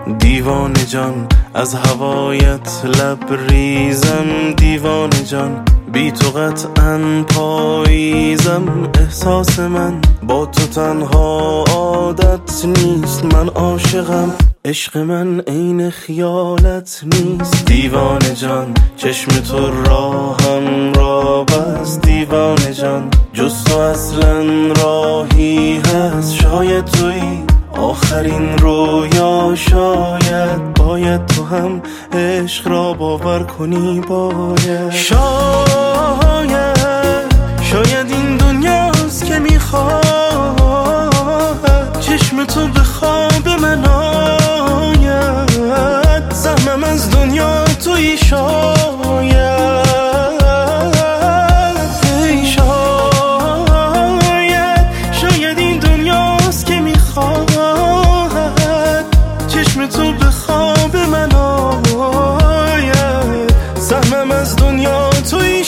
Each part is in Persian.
دیوانه جان از هوایت لبریزم، دیوانه جان بی تو قطعاً پاییزم. احساس من با تو تنها عادت نیست، من عاشقم، عشق من عین خیالت نیست. دیوانه جان چشم تو راهم را بست، دیوانه جان جز تو اصلا راهی هست. شاید تویی آخرین رویا، شاید باید تو هم عشق را باور کنی. باید شاید این دنیاست که میخواد چشم تو به خواب من آید. سهمم از دنیا تویی شاید این دنیاست که میخواد چشم تو به خواب من آید. سهمم از دنیا تویی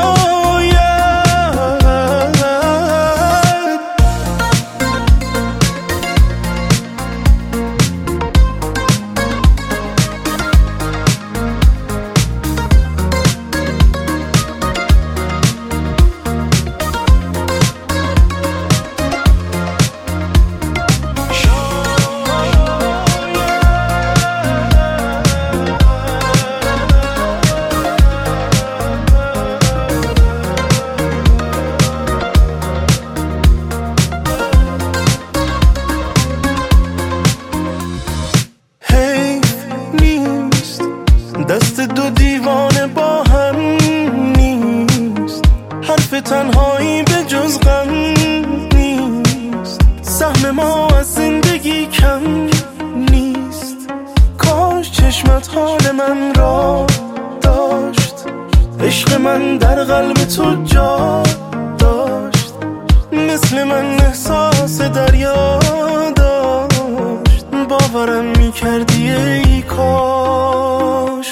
دست دو دیوانه با هم نیست، حرف تنهایی به جز غم نیست. سهم ما از زندگی کم نیست، کاش چشمت حال من را داشت. عشق من در قلب تو جا داشت، مثل من احساس دریا داشت. باورم میکردی ای کاش.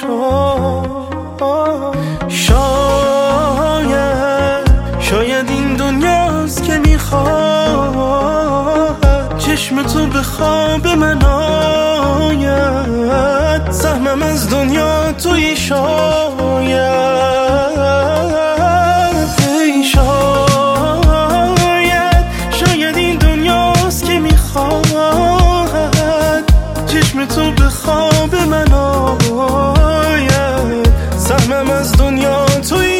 شاید این دنیاست که میخواد چشم تو به خواب من آید. سهمم از دنیا تویی شاید این دنیاست که میخواد چشم تو به خواب من آید. سهمم از دنیا تویی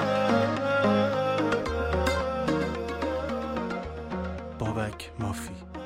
بابک مافی.